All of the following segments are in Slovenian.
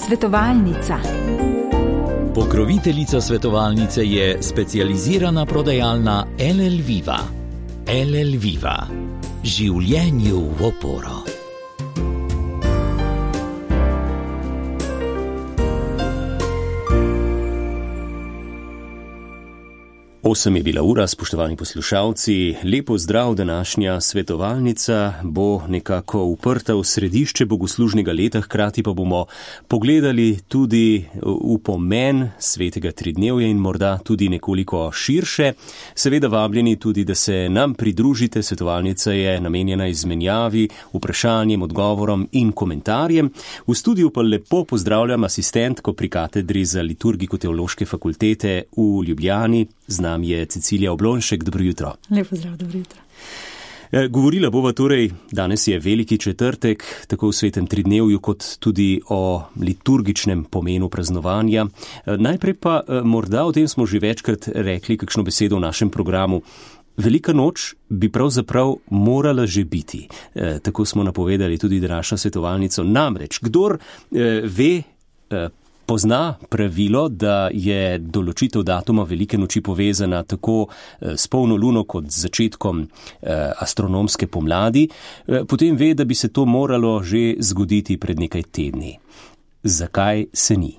Svetovalnica. Pokroviteljica svetovalnice je specializirana prodajalna LL Viva. LL Viva. Življenju v oporo. 8 je bila ura, spoštovani poslušalci. Lepo zdrav, današnja svetovalnica bo nekako uprta v središče bogoslužnega leta, hkrati pa bomo pogledali tudi v pomen svetega tridnevja in morda tudi nekoliko širše. Seveda vabljeni tudi, da se nam pridružite. Svetovalnica je namenjena izmenjavi, vprašanjem, odgovorom in komentarjem. V studiu pa lepo pozdravljam asistentko pri katedri za liturgiko Teološke fakultete v Ljubljani. Z nami je Cecilija Oblonšek. Dobro jutro. Lepo zdrav, dobro jutro. Govorila bova torej, danes je veliki četrtek, tako v svetem tridnevju, kot tudi o liturgičnem pomenu praznovanja. Najprej pa morda, o tem smo že večkrat rekli kakšno besedo v našem programu, Velika noč bi pravzaprav morala že biti. Tako smo napovedali tudi današnjo svetovalnico. Namreč, kdor pozna pravilo, da je določitev datuma Velike noči povezana tako s polno luno kot z začetkom astronomske pomladi, potem ve, da bi se to moralo že zgoditi pred nekaj tedni. Zakaj se ni?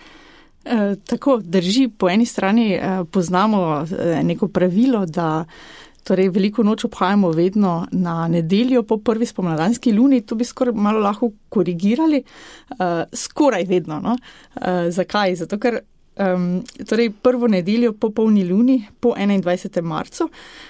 Tako drži, po eni strani poznamo neko pravilo, da torej Veliko noč obhajamo vedno na nedeljo po prvi spomladanski luni. To bi skoraj malo lahko korigirali, skoraj vedno. No? Zakaj? Zato, ker torej prvo nedeljo po polni luni, po 21. marcu,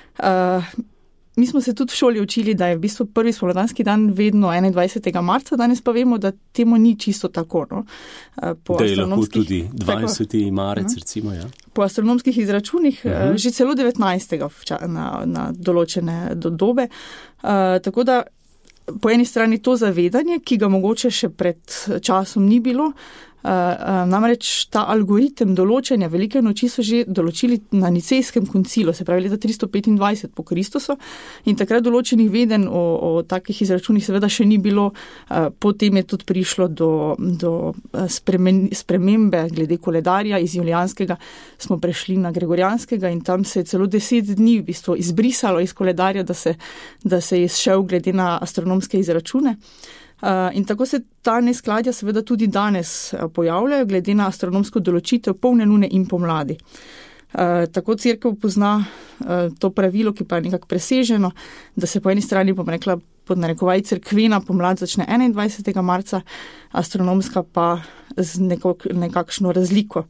mi smo se tudi v šoli učili, da je v bistvu prvi spomladanski dan vedno 21. marca, danes pa vemo, da temu ni čisto tako. No? Da je lahko tudi 20. marec, recimo, ja. Po astronomskih izračunih, že celo 19. na določene dobe. Tako da po eni strani to zavedanje, ki ga mogoče še pred časom ni bilo, namreč ta algoritem določanja Velike noči so že določili na Nicejskem koncilu, se pravi leta 325 po Kristusu, in takrat določenih vedenj o takih izračunih seveda še ni bilo. Potem je tudi prišlo do spremembe glede koledarja, iz julijanskega smo prešli na gregorijanskega in tam se je celo 10 dni v bistvu izbrisalo iz koledarja, da se je izšel glede na astronomske izračune. In tako se ta neskladja seveda tudi danes pojavljajo glede na astronomsko določitev polne lune in pomladi. Tako cerkev pozna to pravilo, ki pa je nekako preseženo, da se po eni strani, bom rekla, pod narekovaj cerkvena pomlad začne 21. marca, astronomska pa z nekakšno razliko.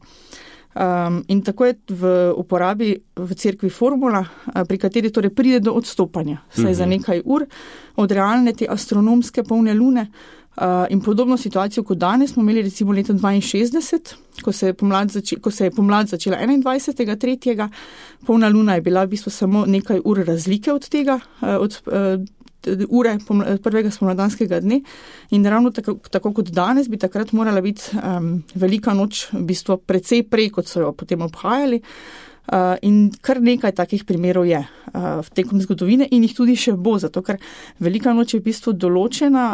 In tako je v uporabi v cerkvi formula, pri kateri torej pride do odstopanja, saj za nekaj ur od realne te astronomske polne lune. In podobno situacijo kot danes smo imeli recimo leta 62, ko se je pomlad začela 21.3. Polna luna je bila v bistvu samo nekaj ur razlike od tega, od ure prvega spomladanskega dne, in ravno tako kot danes bi takrat morala biti Velika noč v bistvu precej prej, kot so jo potem obhajali. In kar nekaj takih primerov je v tekom zgodovine in jih tudi še bo, zato ker Velika noč je v bistvu določena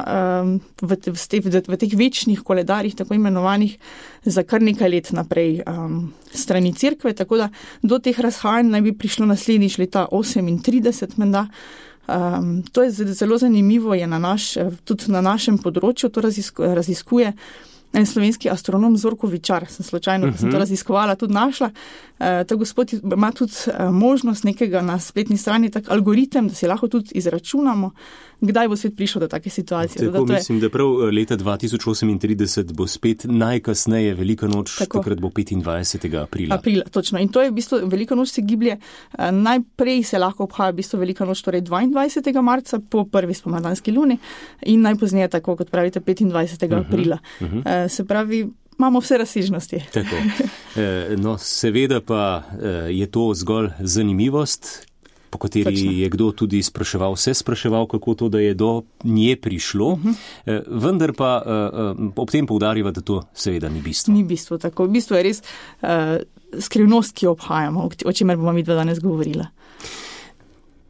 v teh večnih koledarjih, tako imenovanih, za kar nekaj let naprej strani cerkve, tako da do teh razhajanj naj bi prišlo naslednjič leta 38 menda. To je zelo zanimivo, je tudi na našem področju to raziskuje en slovenski astronom Zorko Vičar. Sem slučajno, ko sem to raziskovala, tudi našla. Ta gospod ima tudi možnost nekega na spletni strani, tak algoritem, da si lahko tudi izračunamo, kdaj bo svet prišel do take situacije. Tako mislim, da prav leta 2038 bo spet najkasneje Velika noč, takrat bo 25. aprila. Točno. In to je v bistvu, Velika noč se giblje, najprej se lahko obhaja v bistvu Velika noč, torej 22. marca po prvi spomladanski luni in najpozneje tako, kot pravite, 25. aprila. Se pravi, imamo vse razsežnosti. Tako. No, seveda pa je to zgolj zanimivost, po kateri je kdo tudi spraševal, kako to, da je do nje prišlo, vendar pa ob tem poudarjava, da to seveda ni bistvo. Ni bistvo, tako. V bistvu je res skrivnost, ki jo obhajamo, o čemer bomo midva danes govorila.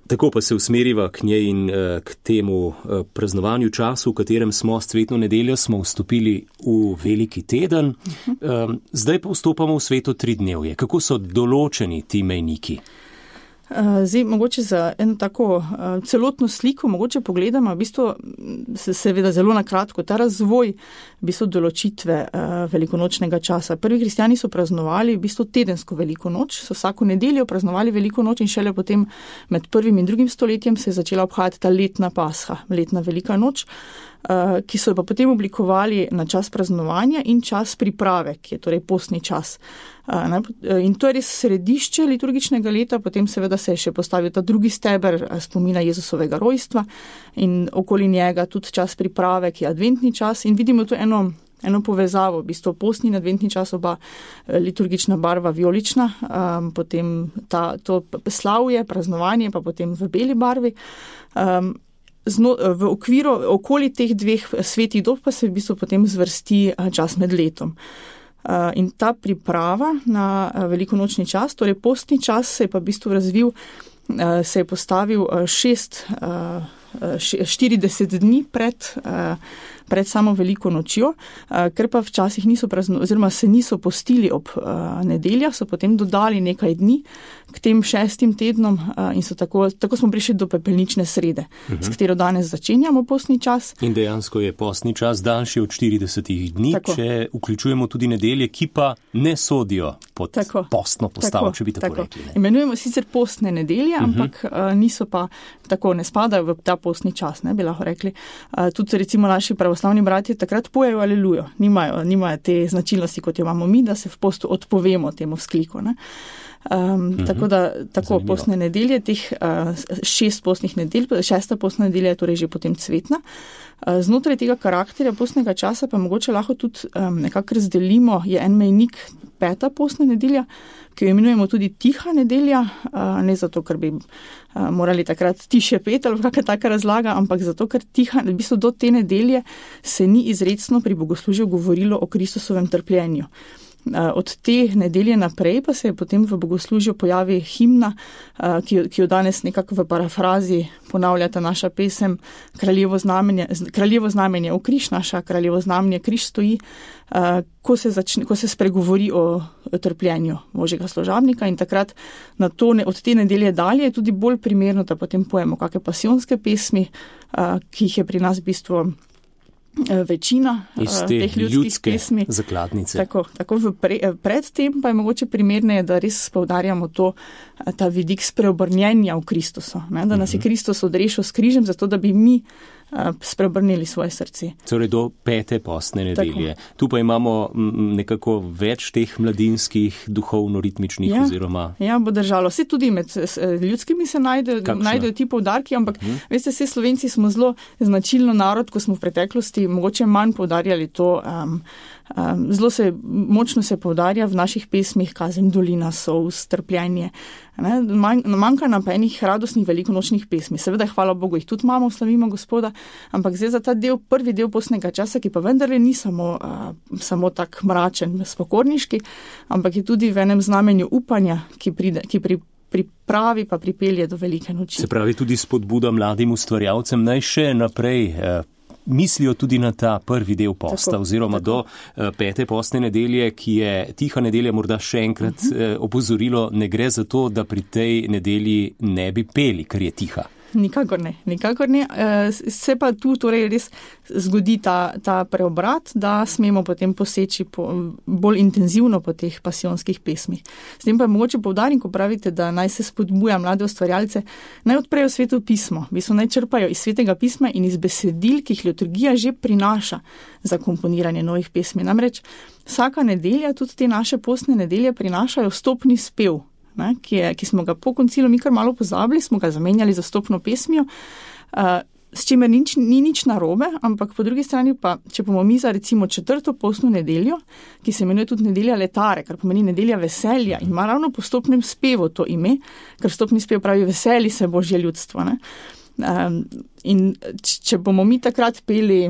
Tako pa se usmeriva k njej in k temu praznovanju času, v katerem smo s cvetno nedeljo, smo vstopili v veliki teden. Zdaj pa vstopamo v sveto tridnevje. Kako so določeni ti mejniki? Zdaj, mogoče za eno tako celotno sliko, mogoče pogledamo, v bistvu seveda zelo na kratko, ta razvoj v bistvu določitve velikonočnega časa. Prvi kristjani so praznovali v bistvu tedensko veliko noč, so vsako nedeljo praznovali veliko noč in šele potem med 1. in 2. stoletjem se je začela obhajati ta letna pasha, letna velika noč, ki so jo pa potem oblikovali na čas praznovanja in čas priprave, ki je torej postni čas. In to je res središče liturgičnega leta, potem seveda se je še postavil ta drugi steber spomina Jezusovega rojstva in okoli njega tudi čas priprave, ki je adventni čas in vidimo tu eno povezavo, v bistvu postni in adventni čas, oba liturgična barva vijolična, potem to slavje, praznovanje pa potem v beli barvi. V okviru okoli teh dveh svetih dob pa se v bistvu potem zvrsti čas med letom. In ta priprava na velikonočni čas, torej postni čas, se je pa v bistvu razvil, se je postavil 40 dni pred samo veliko nočjo, ker pa včasih oziroma se niso postili ob nedeljah, so potem dodali nekaj dni k tem 6 tednom in so tako smo prišli do pepelnične srede, s katero danes začenjamo postni čas. In dejansko je postni čas daljši od 40 dni, tako. Če vključujemo tudi nedelje, ki pa ne sodijo pod postno postavo, če bi tako rekli. Ne? Imenujemo sicer postne nedelje, ampak niso pa tako, ne spadajo v ta postni čas, ne bi lahko rekli. Tudi recimo naši pravoslavni bratje takrat pojejo alelujo, nimajo te značilnosti, kot jo imamo mi, da se v postu odpovemo temu vzkliku. Ne? Tako postne nedelje, teh 6 postnih nedelj, 6. postna nedelja je torej že potem cvetna. Znotraj tega karakterja postnega časa pa mogoče lahko tudi nekako razdelimo, je en mejnik 5. postna nedelja, ki jo imenujemo tudi tiha nedelja, ne zato, ker bi morali takrat tiše peti ali kakšna taka razlaga, ampak zato, ker tiha, v bistvu do te nedelje se ni izrecno pri bogoslužju govorilo o Kristusovem trpljenju. Od te nedelje naprej pa se je potem v bogoslužju pojavi himna, ki jo danes nekako v parafrazi ponavljata naša pesem Kraljevo znamenje o križ, naša kraljevo znamenje križ stoji, ko se spregovori o trpljenju Božjega služabnika in takrat od te nedelje dalje je tudi bolj primerno, da potem pojemo kakšne pasijonske pesmi, ki jih je pri nas v bistvu večina teh ljudskih pesmi. Zakladnice. Tako predtem pa je mogoče primerneje, da res poudarjamo ta vidik spreobrnjenja v Kristusu, ne? Da nas je Kristus odrešil s križem, zato da bi mi spreobrnili svoje srce. Torej do 5. postne nedelje. Tu pa imamo nekako več teh mladinskih, duhovno-ritmičnih oziroma... Ja, bo držalo. Vse tudi med ljudskimi se najdejo ti poudarki, ampak veste, vse Slovenci smo zelo značilno narod, ko smo v preteklosti mogoče manj poudarjali to. Močno se poudarja v naših pesmih Kazen dolina, solz, trpljenje. Manjka nam pa enih radostnih velikonočnih pesmi. Seveda, hvala Bogu, jih tudi imamo, slavimo Gospoda, ampak zdaj za ta prvi del postnega časa, ki pa vendarle ni samo tak mračen, spokorniški, ampak je tudi v enem znamenju upanja, ki pripravi pa pripelje do velike noči. Se pravi, tudi spodbuda mladim ustvarjalcem naj še naprej mislijo tudi na ta prvi del posta oziroma do 5. postne nedelje, ki je tiha nedelja, morda še enkrat opozorilo, ne gre za to, da pri tej nedelji ne bi peli, ker je tiha. Nikakor ne. Se pa tu torej res zgodi ta preobrat, da smemo potem poseči bolj intenzivno po teh pasijonskih pesmih. S tem pa je mogoče poudarim, ko pravite, da naj se spodbuja mlade ustvarjalce, naj odprejo Sveto pismo, naj črpajo iz Svetega pisma in iz besedil, ki jih liturgija že prinaša za komponiranje novih pesmi. Namreč vsaka nedelja, tudi te naše postne nedelje, prinašajo vstopni spev, ki smo ga po koncilu mi kar malo pozabili, smo ga zamenjali za vstopno pesmijo, s čimer ni nič narobe, ampak po drugi strani pa, če bomo mi za recimo 4. postno nedeljo, ki se imenuje tudi nedelja letare, kar pomeni nedelja veselja in ima ravno po vstopnem spevu to ime, ker vstopni spev pravi veseli se Božje ljudstvo. In če bomo mi takrat peli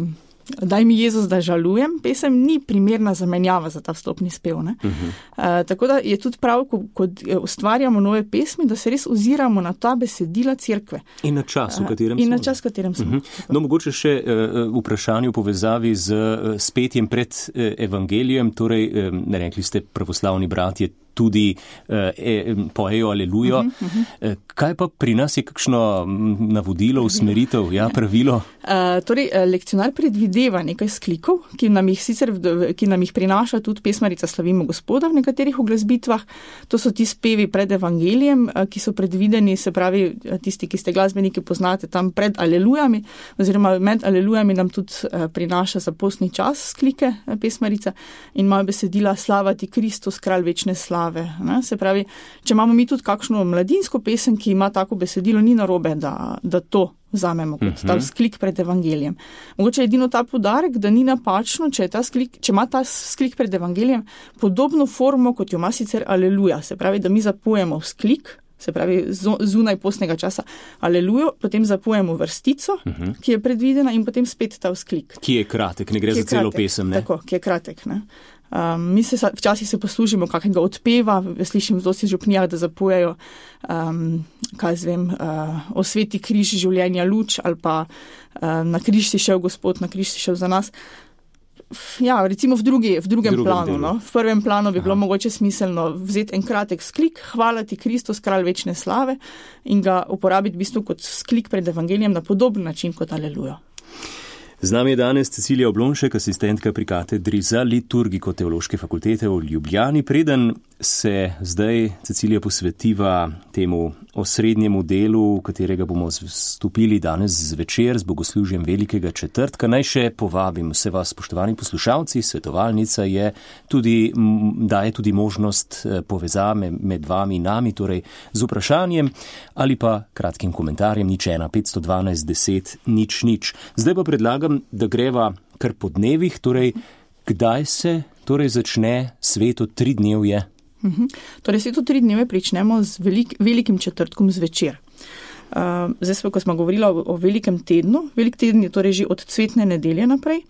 Daj mi Jezus, da žalujem, pesem ni primerna zamenjava za ta vstopni spev. Tako da je tudi prav, ko ustvarjamo nove pesmi, da se res oziramo na ta besedila cerkve. In na čas, v katerem smo. In na čas, v katerem smo. No, mogoče še vprašanje v povezavi z spetjem pred evangelijem, torej, rekli ste, pravoslavni bratje tudi pojejo alelujo. Kaj pa pri nas je kakšno navodilo, usmeritev, pravilo? Torej, lekcionar predvideva nekaj sklikov, ki nam jih prinaša tudi pesmarica Slavimo Gospoda v nekaterih uglasbitvah. To so ti spevi pred evangelijem, ki so predvideni, se pravi, tisti, ki ste glasbeniki, poznate tam pred alelujami, oziroma med alelujami nam tudi prinaša za postni čas sklike pesmarica in imajo besedila Slava ti Kristus, kralj večne slave. Se pravi, če imamo mi tudi kakšno mladinsko pesem, ki ima tako besedilo, ni narobe, da to vzamemo kot ta sklik pred evangelijem. Mogoče je edino ta poudarek, da ni napačno, če ima ta sklik pred evangelijem podobno formo, kot jo ima sicer aleluja. Se pravi, da mi zapojemo sklik, se pravi zunaj postnega časa alelujo, potem zapojemo vrstico, ki je predvidena in potem spet ta sklik. Ki je kratek, ne gre za celo pesem, ne? Tako, ki je kratek, ne. Mi včasih se poslužimo kakega odpeva, slišim v dosti župnijah, da zapojejo, o sveti križ življenja luč ali pa na križ si šel Gospod, na križ si šel za nas. Ja, recimo v drugem planu. No. V prvem planu bi bilo mogoče smiselno vzeti en kratek sklik, hvala ti Kristus, kralj večne slave, in ga uporabiti v bistvu kot sklik pred evangelijem na podoben način kot alelujo. Z nami je danes Cecilija Oblonšek, asistentka pri katedri za liturgiko Teološke fakultete v Ljubljani. Preden se zdaj Cecilija posvetiva temu osrednjemu delu, v katerega bomo vstopili danes zvečer z bogoslužjem Velikega četrtka, naj še povabim vse vas, spoštovani poslušalci. Svetovalnica daje tudi možnost povezave med vami in nami, torej z vprašanjem ali pa kratkim komentarjem 01512 10 00. Zdaj pa predlagam, da greva kar po dnevih, torej kdaj se začne sveto tridnevje? Torej sveto tridnevje pričnemo z Velikim četrtkom zvečer. Zdaj, ko smo govorili o Velikem tednu, Velik teden je torej že od cvetne nedelje naprej,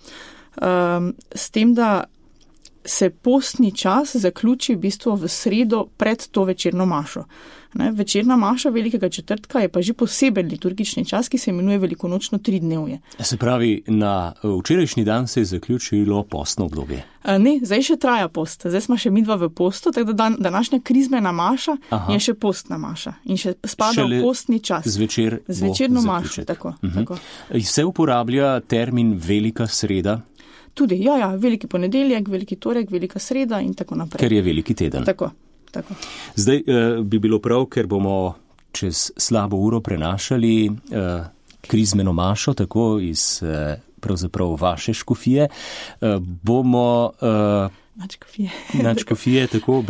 s tem, da se postni čas zaključi v bistvu v sredo pred to večerno mašo. Večerna maša Velikega četrtka je pa že poseben liturgični čas, ki se imenuje velikonočno tridnevje. Se pravi, na včerajšnji dan se je zaključilo postno obdobje? Ne, zdaj še traja post. Zdaj smo še midva v postu, tako da današnja krizmena maša je še postna maša in še spada v postni čas. Zvečerno mašo, tako. Se uporablja termin velika sreda? Tudi, veliki ponedeljek, veliki torek, velika sreda in tako naprej. Ker je veliki teden. Tako. Zdaj bi bilo prav, ker bomo čez slabo uro prenašali krizmeno mašo, tako iz pravzaprav vaše škofije, bomo nadškofije, tako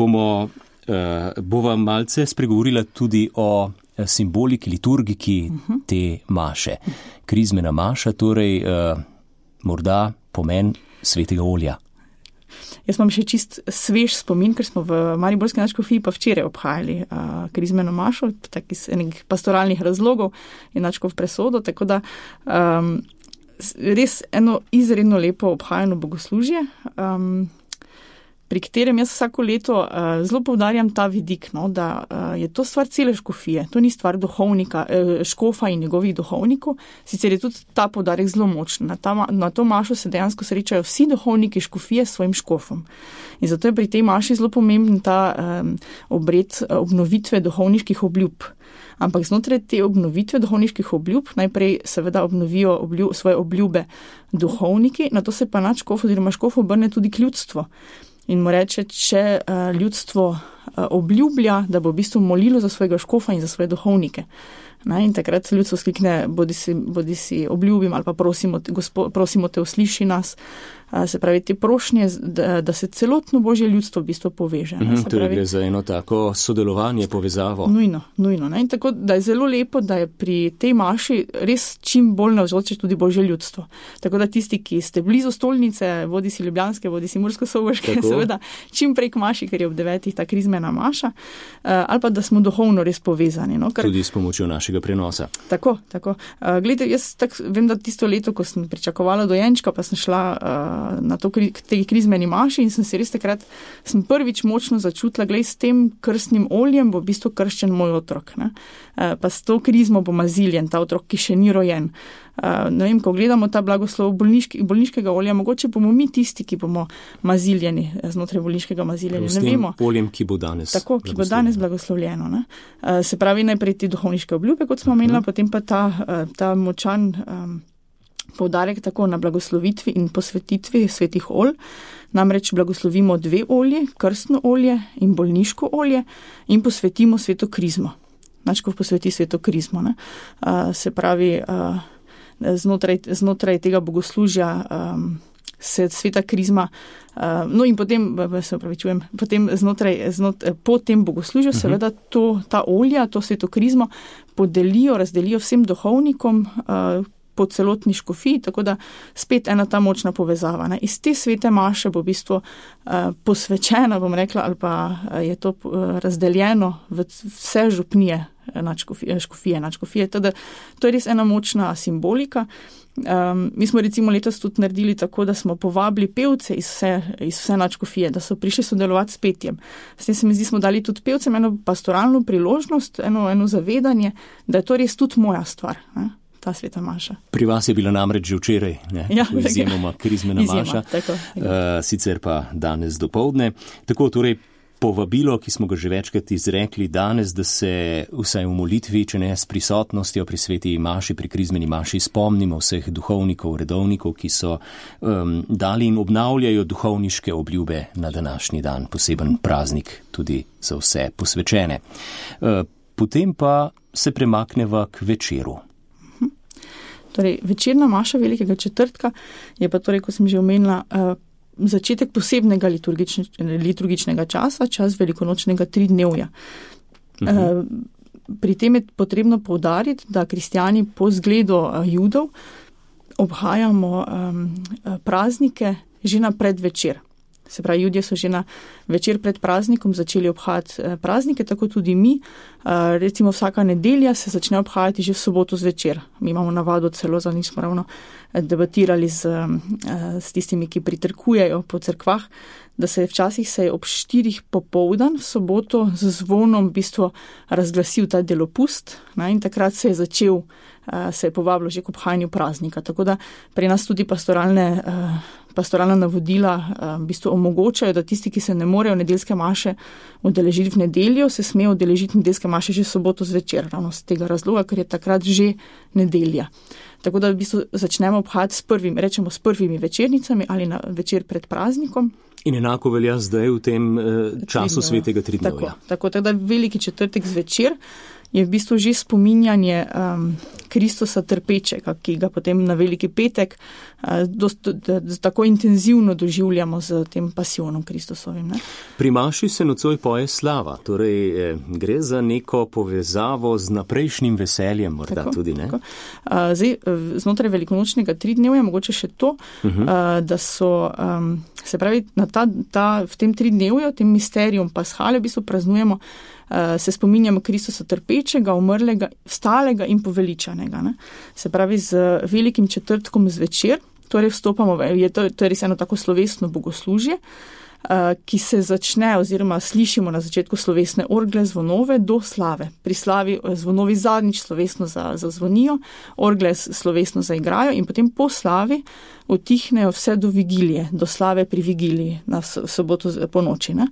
bova malce spregovorila tudi o simboliki, liturgiki te maše. Krizmena maša, torej morda pomen svetega olja. Jaz imam še čist svež spomin, ker smo v mariborski nadškofiji pa včeraj obhajali krizmeno mašo, tak iz enih pastoralnih razlogov in nadškof presodo, tako da res eno izredno lepo obhajano bogoslužje, pri katerem jaz vsako leto zelo poudarjam ta vidik, da je to stvar cele škofije, to ni stvar duhovnika, škofa in njegovih duhovnikov, sicer je tudi ta poudarek zelo močen. Na to mašo se dejansko srečajo vsi duhovniki škofije s svojim škofom. In zato je pri tej maši zelo pomemben ta obred obnovitve duhovniških obljub. Ampak znotraj te obnovitve duhovniških obljub najprej seveda obnovijo svoje obljube duhovniki, nato se pa nadškof oziroma škof obrne tudi k ljudstvu. In mu reče, če ljudstvo obljublja, da bo v bistvu molilo za svojega škofa in za svoje duhovnike. In takrat ljudstvo sklikne, bodi si obljubim ali pa prosimo te, usliši nas. Se pravi, te prošnje, da se celotno Božje ljudstvo v bistvu poveže. Torej gre za eno tako sodelovanje, povezavo. Nujno. In tako, da je zelo lepo, da je pri tej maši res čim bolj navzoče tudi Božje ljudstvo. Tako da tisti, ki ste blizu stolnice, bodi si ljubljanske, bodi si mursko-soboške, seveda čim prej k maši, ker je ob 9 ta krizmena krizmena maša, ali pa da smo duhovno res povezani. No? Tudi s pomočjo našega prenosa. Tako. Glejte, jaz vem, da tisto leto, ko sem pričakovala dojenčka, pa sem šla na tej krizmeni maši in sem se res takrat, sem prvič močno začutila, glej, s tem krstnim oljem bo v bistvu krščen moj otrok. Ne? Pa s to krizmo bo maziljen ta otrok, ki še ni rojen. Ne vem, ko gledamo ta blagoslov bolniškega olja, mogoče bomo mi tisti, ki bomo maziljeni znotraj bolniškega maziljenja. S tem oljem, ki bo danes tako, ki bo danes blagoslovljeno. Ne? Se pravi, najprej te duhovniške obljube, kot smo omenila, potem pa ta močan poudarek tako na blagoslovitvi in posvetitvi svetih olj. Namreč blagoslovimo 2 olji, krstno olje in bolniško olje in posvetimo sveto krizmo. Načkov posveti sveto krizmo. Ne? Se pravi, znotraj tega bogoslužja se sveta krizma, no in potem, se opravičujem, potem po tem bogoslužju seveda ta olja, to sveto krizmo razdelijo vsem duhovnikom po celotni škofiji, tako da spet ena ta močna povezava. Ne. Iz te svete maše bo v bistvu posvečena, bom rekla, ali pa je to razdeljeno v vse župnije nadškofije. Teda, to je res ena močna simbolika. Mi smo recimo letos tudi naredili tako, da smo povabili pevce iz vse nadškofije, da so prišli sodelovati s petjem. S tem se mi zdi, smo dali tudi pevcem eno pastoralno priložnost, eno zavedanje, da je to res tudi moja stvar, ne? Ta sveta maša. Pri vas je bila namreč že včeraj, izjemoma krizmena maša, sicer pa danes dopoldne. Tako torej povabilo, ki smo ga že večkrat izrekli danes, da se vsaj v molitvi, če ne s prisotnostjo pri sveti maši, pri krizmeni maši, spomnimo vseh duhovnikov, redovnikov, ki so dali in obnavljajo duhovniške obljube na današnji dan, poseben praznik tudi za vse posvečene. Potem pa se premakneva k večeru. Torej, večerna maša Velikega četrtka je pa torej, ko sem že omenila, začetek posebnega liturgičnega časa, čas velikonočnega 3-dnevja. Pri tem je potrebno poudariti, da kristjani po zgledu Judov obhajamo praznike že na predvečer. Se pravi, Judje so že na večer pred praznikom začeli obhajati praznike, tako tudi mi. Recimo vsaka nedelja se začne obhajati že v soboto zvečer. Mi imamo navado celo, za njih smo ravno debatirali s tistimi, ki pritrkujejo po cerkvah, da se je včasih ob 4 popoldan v soboto z zvonom v bistvu razglasil ta delopust, ne, in takrat se je povabilo že k obhajanju praznika. Tako da pri nas tudi pastoralna navodila v bistvu omogočajo, da tisti, ki se ne morejo nedeljske maše udeležiti v nedeljo, se smejo udeležiti nedeljske maše že v soboto zvečer, ravno z tega razloga, ker je takrat že nedelja. Tako da v bistvu začnemo obhajati s prvimi večernicami ali na večer pred praznikom. In enako velja zdaj v tem času svetega 3-dnevja. Tako da Veliki četrtek zvečer je v bistvu že spominjanje Kristusa trpečega, ki ga potem na Veliki petek tako intenzivno doživljamo z tem pasijonom Kristusovim. Ne? Pri maši se nocoj poje slava, torej gre za neko povezavo z naprejšnjim veseljem, morda tako, tudi, ne? Tako. Zdaj, znotraj velikonočnega 3-dnevja mogoče še to, da so, se pravi, v tem 3-dnevju, tem misterijum Paschale v bistvu praznujemo, se spominjamo Kristusa trpečega, umrlega, vstalega in poveličanega. Ne? Se pravi, z Velikim četrtkom zvečer, torej vstopamo, to je res eno tako slovesno bogoslužje, ki se začne oziroma slišimo na začetku slovesne orgle, zvonove do slave. Pri slavi zvonovi zadnjič slovesno zazvonijo, orgle slovesno zaigrajo in potem po slavi utihnejo vse do vigilije, do slave pri vigiliji na soboto po noči. Ne?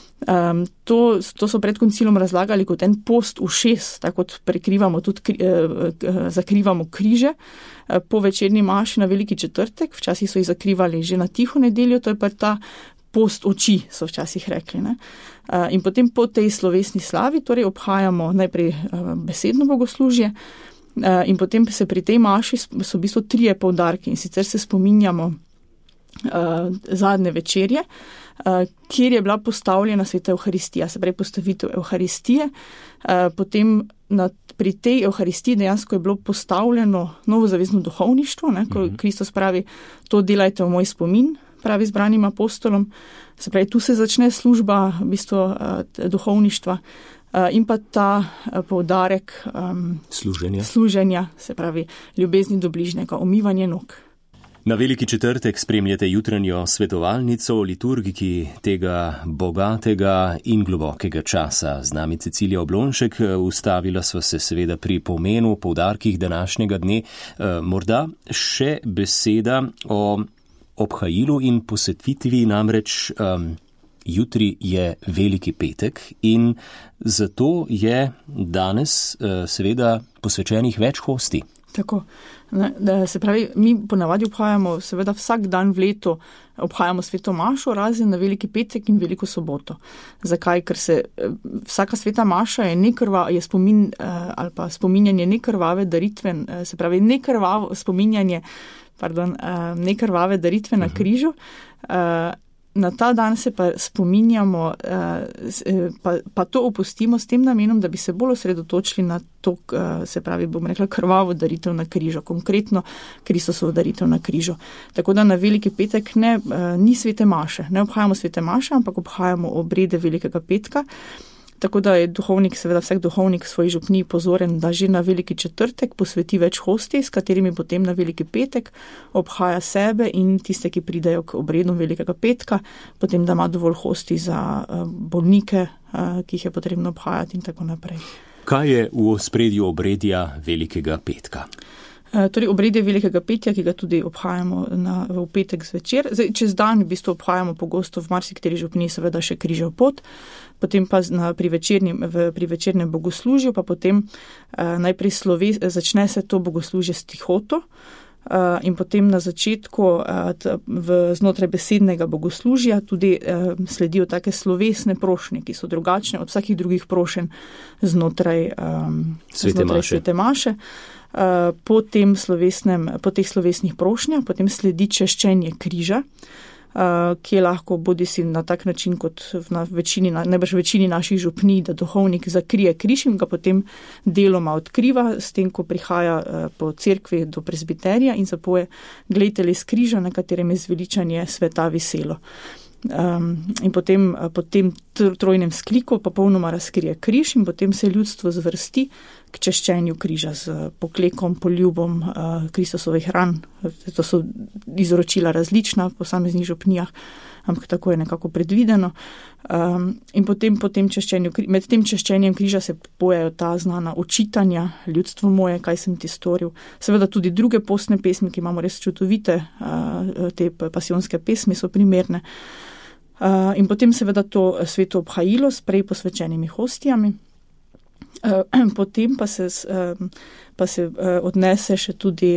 To so pred koncilom razlagali kot en post ušes, tako kot prekrivamo tudi zakrivamo križe po večerni maši na Veliki četrtek, včasih so jih zakrivali že na tiho nedeljo, to je pa ta post oči, so včasih rekli. Ne? In potem po tej slovesni slavi torej obhajamo najprej besedno bogoslužje in potem se pri tej maši so v bistvu 3 poudarki in sicer se spominjamo zadnje večerje, kjer je bila postavljena sveta Evharistija, se pravi postavitev Evharistije, potem pri tej Evharistiji dejansko je bilo postavljeno novozavezno duhovništvo, ne, ko Kristus pravi, to delajte v moj spomin, pravi izbranim apostolom. Se pravi, tu se začne služba, v bistvu duhovništva in pa ta poudarek služenja, se pravi, ljubezni do bližnjega, umivanje nog. Na Veliki četrtek spremljate jutranjo svetovalnico o liturgiki tega bogatega in globokega časa. Z nami Cecilija Oblonšek, ustavila sva se seveda pri pomenu, poudarkih današnjega dne. Morda še beseda o obhajilu in posvetitvi, namreč jutri je Veliki petek in zato je danes seveda posvečenih več hosti. Tako. Se pravi, mi ponavadi obhajamo, seveda vsak dan v letu obhajamo sveto mašo, razen na Veliki petek in Veliko soboto. Zakaj? Ker se vsaka sveta maša je spomin ali pa spominjanje nekrvave daritve, se pravi nekrvave daritve na križu. Na ta dan se pa spominjamo, pa to opustimo s tem namenom, da bi se bolj osredotočili na to, se pravi, bom rekla, krvavo daritev na križu, konkretno Kristusovo daritev na križu. Tako da na Veliki petek ni svete maše, ne obhajamo svete maše, ampak obhajamo obrede Velikega petka. Tako da je duhovnik, seveda vsak duhovnik svoj župniji pozoren, da že na Veliki četrtek posveti več hosti, s katerimi potem na Veliki petek obhaja sebe in tiste, ki pridejo k obredom Velikega petka, potem da ima dovolj hosti za bolnike, ki jih je potrebno obhajati in tako naprej. Kaj je v ospredju obredja Velikega petka? Torej obredje Velikega petja, ki ga tudi obhajamo v petek zvečer. Zdaj, čez dan v bistvu obhajamo pogosto v marsikateri župniji seveda še križev pot, potem pa pri večernem bogoslužju, pa potem najprej začne se to bogoslužje s tihoto in potem na začetku znotraj besednega bogoslužja tudi sledijo take slovesne prošnje, ki so drugačne od vsakih drugih prošenj znotraj svete maše. Po teh slovesnih prošnjah potem sledi češčenje križa, ki je lahko bodisi na tak način kot najbrž večini naših župnij, da duhovnik zakrije križ in ga potem deloma odkriva, s tem, ko prihaja po cerkvi do prezbiterija in zapoje glejte les križa, na katerem je zveličanje sveta viselo. In potem po tem trojnem skliku popolnoma razkrije križ in potem se ljudstvo zvrsti k češčenju križa z poklekom, poljubom Kristusovih ran. To so izročila različna po posameznih župnijah, ampak tako je nekako predvideno. In potem med tem češčenjem križa se pojejo ta znana očitanja, ljudstvo moje, kaj sem ti storil. Seveda tudi druge postne pesmi, ki imamo res čudovite, te pasijonske pesmi so primerne. In potem seveda to sveto obhajilo s prej posvečenimi hostijami. Potem pa se odnese še tudi,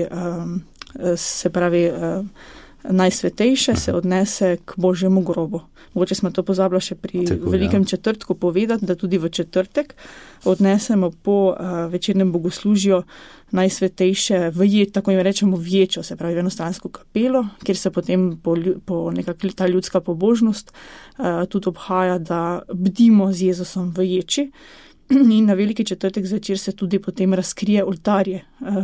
se pravi, najsvetejše se odnese k Božjemu grobu. Mogoče smo to pozabili še pri Velikem četrtku povedati, da tudi v četrtek odnesemo po večernem bogoslužju najsvetejše tako jim rečemo vječo, se pravi v enostransko kapelo, kjer se potem po nekako ta ljudska pobožnost tudi obhaja, da bdimo z Jezusom v ječi. In na Veliki četrtek zvečer se tudi potem razkrije oltarje.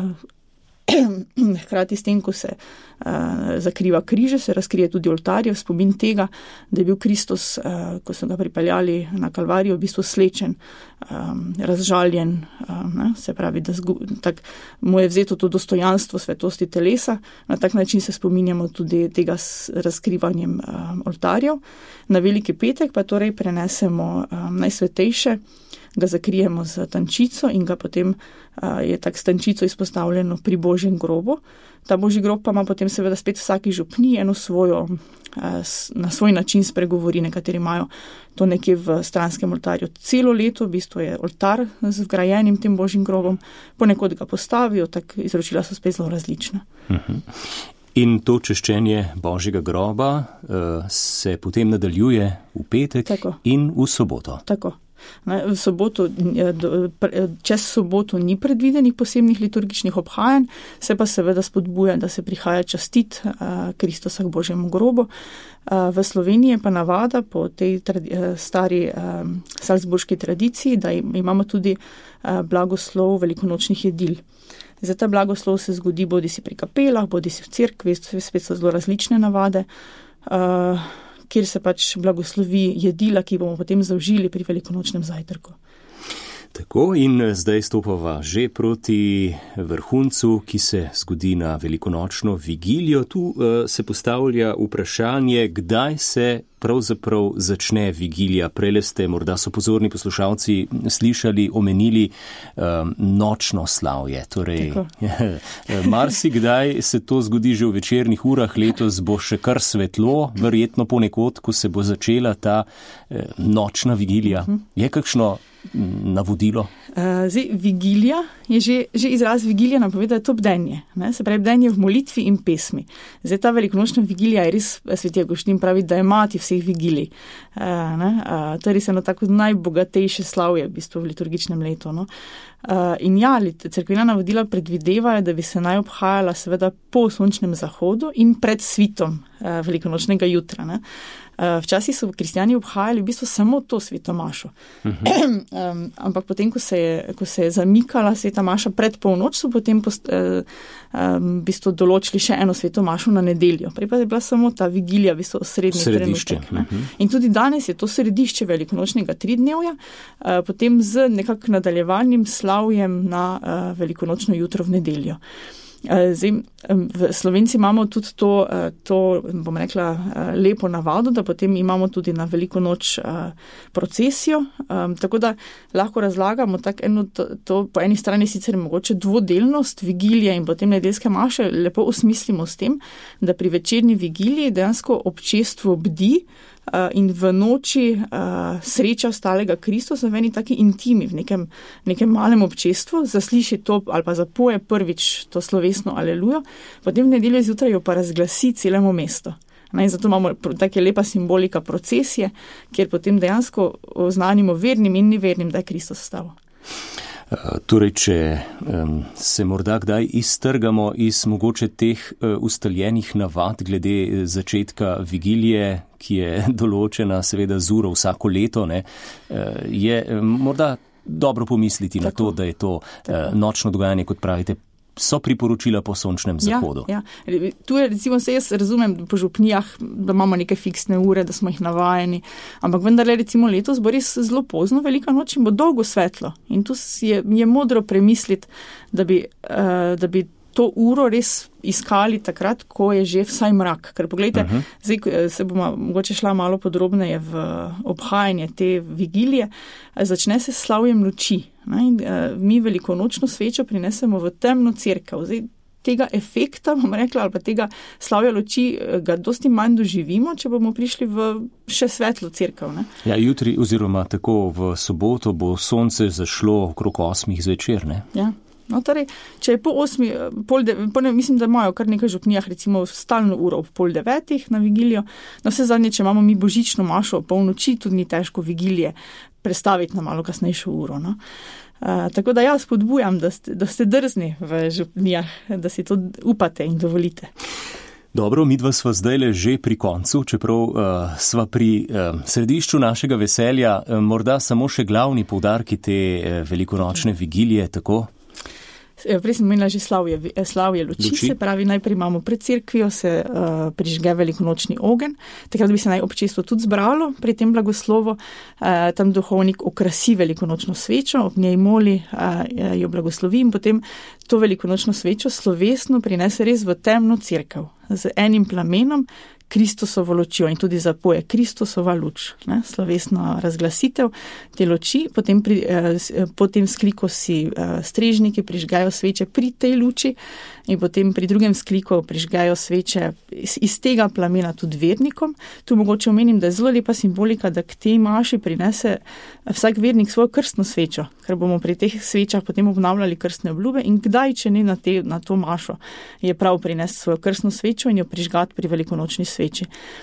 Hkrati s tem, ko se zakriva križe, se razkrije tudi oltarje v spomin tega, da je bil Kristus, ko so ga pripeljali na Kalvarijo, v bistvu slečen, razžaljen, se pravi, da mu je vzeto to dostojanstvo svetosti telesa. Na tak način se spominjamo tudi tega razkrivanjem oltarjev. Na Veliki petek pa torej prenesemo najsvetejše, ga zakrijemo z tančico in ga potem je tak s tančico izpostavljeno pri Božjem grobu. Ta Božji grob pa ima potem seveda spet vsaki župniji eno svojo, na svoj način spregovori, nekateri imajo to nekje v stranskem oltarju celo leto, v bistvu je oltar z vgrajenim tem Božjim grobom, ponekod ga postavijo, tako izročila so spet zelo različna. In to češčenje Božjega groba se potem nadaljuje v petek in v soboto. Tako. V soboto, čez soboto ni predvidenih posebnih liturgičnih obhajanj, se pa seveda spodbuja, da se prihaja častit Kristusa k Božjemu grobu. V Sloveniji pa navada po tej stari salzburški tradiciji, da imamo tudi blagoslov velikonočnih jedil. Zdaj ta blagoslov se zgodi bodisi pri kapelah, bodisi v cerkvi, spet so zelo različne navade. kjer se pač blagoslovi jedila, ki bomo potem zaužili pri velikonočnem zajtrku. Tako, in zdaj stopava že proti vrhuncu, ki se zgodi na velikonočno vigilijo. Tu se postavlja vprašanje, kdaj se pravzaprav začne vigilija. Prele ste, morda so pozorni poslušalci slišali, omenili nočno slavje. Torej, marsikdaj se to zgodi že v večernih urah, letos bo še kar svetlo, verjetno ponekod, ko se bo začela ta nočna vigilija. Je kakšno navodilo? Zdaj, vigilija je že izraz vigilija napoveda, je to bdenje. Ne? Se pravi, bdenje v molitvi in pesmi. Zdaj, ta velikonočna vigilija je res, sveti Avguštin pravi, da je mati vseh vigilij. To je res eno tako najbogatejše slavje v bistvu v liturgičnem letu. No? In ja, cerkvena navodila predvidevajo, da bi se naj obhajala seveda po sončnem zahodu in pred svitom velikonočnega jutra. Ne? Včasih so kristjani obhajali v bistvu samo to sveto mašo. Ampak potem, ko se je zamikala sveta maša pred polnoč, so potem v bistvu določili še eno sveto mašo na nedeljo. Prej pa je bila samo ta vigilija, v bistvu središče. In tudi danes je to središče velikonočnega tridnevja, potem z nekak nadaljevalnim slavjem na velikonočno jutro v nedeljo. Zdaj, Slovenci imamo tudi to bom rekla, lepo navado, da potem imamo tudi na veliko noč procesijo, tako da lahko razlagamo tako eno, to po eni strani sicer mogoče dvodelnost vigilije in potem nedeljske maše lepo osmislimo s tem, da pri večerni vigiliji dejansko občestvo bdi in v noči sreča ostalega Kristusa v eni taki intimi, v nekem malem občestvu, zasliši to ali pa zapoje prvič to slovesno alelujo, potem v nedeljo zjutraj jo pa razglasi celemu mestu. In zato imamo tako lepa simbolika procesije, kjer potem dejansko oznanimo vernim in nevernim, da je Kristus vstal. Torej, če se morda kdaj iztrgamo iz mogoče teh ustaljenih navad glede začetka vigilije, ki je določena seveda z uro vsako leto, ne, je morda dobro pomisliti na to, da je to nočno dogajanje, kot pravite, so priporočila po sončnem zahodu. Ja. Tu je, recimo, se jaz razumem po župnijah, da imamo neke fiksne ure, da smo jih navajeni, ampak vendarle, recimo, letos bo res zelo pozno, velika noč in bo dolgo svetlo. In tu je modro premisliti, da bi to uro res iskali takrat, ko je že vsaj mrak. Ker pogledajte, zdaj se bomo mogoče šla malo podrobneje v obhajanje te vigilije, začne se s slavjem luči. Mi velikonočno svečo prinesemo v temno cerkev. Zdaj, tega efekta, bom rekla, ali pa tega slavja luči ga dosti manj doživimo, če bomo prišli v še svetlo cerkev. Ne? Ja, jutri oziroma tako v soboto bo sonce zašlo okrog 8 zvečer, ne? Ja. No, torej, če je po 8, mislim, da imajo kar nekaj župnijah, recimo stalno uro ob 8:30 na vigilijo. No, vse zadnje, če imamo mi božično mašo ob polnoči, tudi ni težko vigilije prestaviti na malo kasnejšo uro. No? Tako da jaz spodbujam, da ste drzni v župnijah, da si to upate in dovolite. Dobro, midva sva zdajle že pri koncu, čeprav sva pri središču našega veselja, morda samo še glavni poudarki te velikonočne vigilije, tako? Prej sem imela že slavje luči, se pravi, najprej imamo pred cerkvijo, se prižge velikonočni ogenj, takrat bi se naj občestvo tudi zbralo pri tem blagoslovu, tam duhovnik okrasi velikonočno svečo, ob njej moli, jo blagoslovi in potem to velikonočno svečo slovesno prinese res v temno cerkev z enim plamenom, Kristusovo lučjo in tudi zapoje Kristusova luč, ne, slovesna razglasitev te luči, potem po tem skliku si strežniki prižgajo sveče pri tej luči in potem pri drugem skliku prižgajo sveče iz tega plamena tudi vernikom. Tu mogoče omenim, da je zelo lepa simbolika, da k tej maši prinese vsak vernik svojo krstno svečo, ker bomo pri teh svečah potem obnavljali krstne obljube in kdaj, če ne na to mašo, je prav prinesti svojo krstno svečo in jo prižgati pri velikonočni sveči.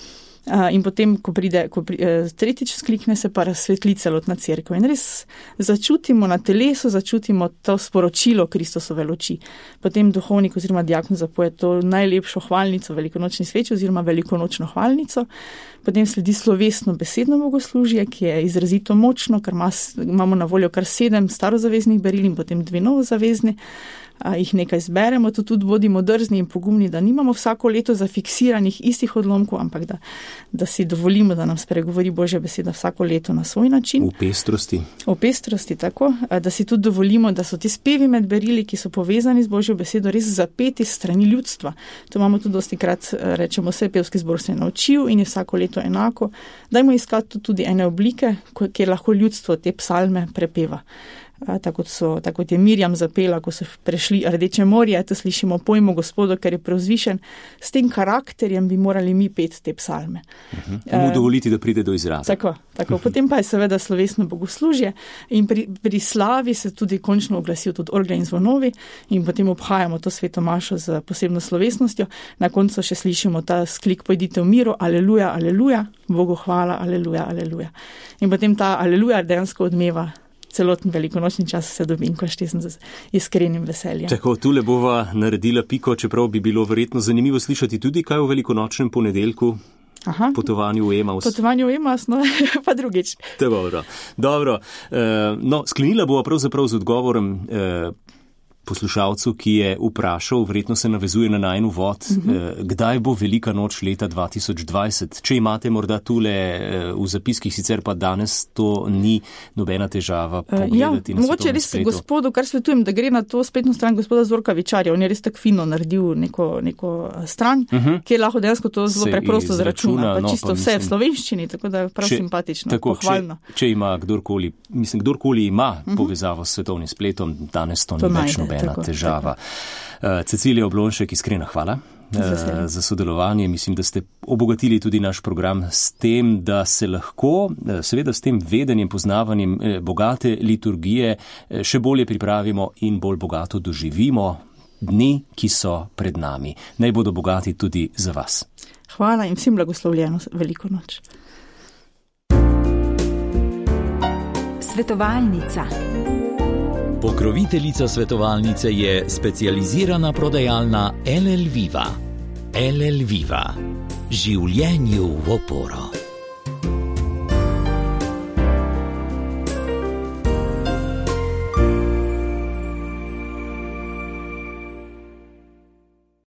In potem, ko tretjič sklikne, se pa razsvetli celotna cerkev. In res začutimo na telesu, začutimo to sporočilo Kristusove luči. Potem duhovnik oziroma diakon zapoje to najlepšo hvalnico velikonočni sveči oziroma velikonočno hvalnico. Potem sledi slovesno besedno bogoslužje, ki je izrazito močno, ker imamo na voljo kar 7 starozaveznih beril in potem 2 novozavezni. jih nekaj zberemo, to tudi bodimo drzni in pogumni, da nimamo vsako leto zafiksiranih istih odlomkov, ampak da si dovolimo, da nam spregovori Božja beseda vsako leto na svoj način. V pestrosti, tako, da si tudi dovolimo, da so ti spevi med berili, ki so povezani z Božjo besedo, res zapeti strani ljudstva. To imamo tudi dostikrat, rečemo, vse pevski zbor se je naučil in je vsako leto enako. Dajmo iskati tudi ene oblike, kjer lahko ljudstvo te psalme prepeva. Tako kot je Mirjam zapela, ko so prešli Rdeče morje, to slišimo pojmo Gospodu, ker je preuzvišen. S tem karakterjem bi morali mi peti te psalme. Mu dovoliti, da pride do izraza. Tako. Potem pa je seveda slovesno bogoslužje in pri slavi se tudi končno oglasijo tudi orgle in zvonovi in potem obhajamo to sveto mašo z posebno slovesnostjo. Na koncu še slišimo ta sklik pojdite v miru, aleluja, aleluja, Bogu hvala, aleluja, aleluja. In potem ta aleluja dejansko odmeva celoten velikonočni čas se dobi in ko štesem z iskrenim veseljem. Tako, tule bova naredila piko, čeprav bi bilo verjetno zanimivo slišati tudi kaj v velikonočnem ponedeljku. Potovanju v Emaus. Potovanju v Emaus, no, pa drugič. Dobro. No, sklenila bova pravzaprav z odgovorom poslušalcu, ki je vprašal, verjetno se navezuje na najin uvod, kdaj bo velika noč leta 2020. Če imate morda tule v zapiskih, sicer pa danes to ni nobena težava pogledati na svetovnem spletu. Mogoče res gospodu, kar svetujem, da gre na to spletno stran gospoda Zorka Vičarja. On je res tako fino naredil neko stran, kjer lahko dejansko to zelo preprosto zračuna, pa čisto vse v slovenščini, tako da je prav simpatično, pohvalno. Če ima kdorkoli ima povezavo s svetovnim spletom, danes to ni več nobena težava. Cecilija Oblonšek, iskrena hvala za sodelovanje. Mislim, da ste obogatili tudi naš program s tem, da se lahko, seveda s tem vedenjem, poznavanjem bogate liturgije, še bolje pripravimo in bolj bogato doživimo dni, ki so pred nami. Naj bodo bogati tudi za vas. Hvala in vsem blagoslovljeno veliko noč. Svetovalnica. Pokroviteljica svetovalnice je specializirana prodajalna LL Viva. LL Viva. Življenju v oporo.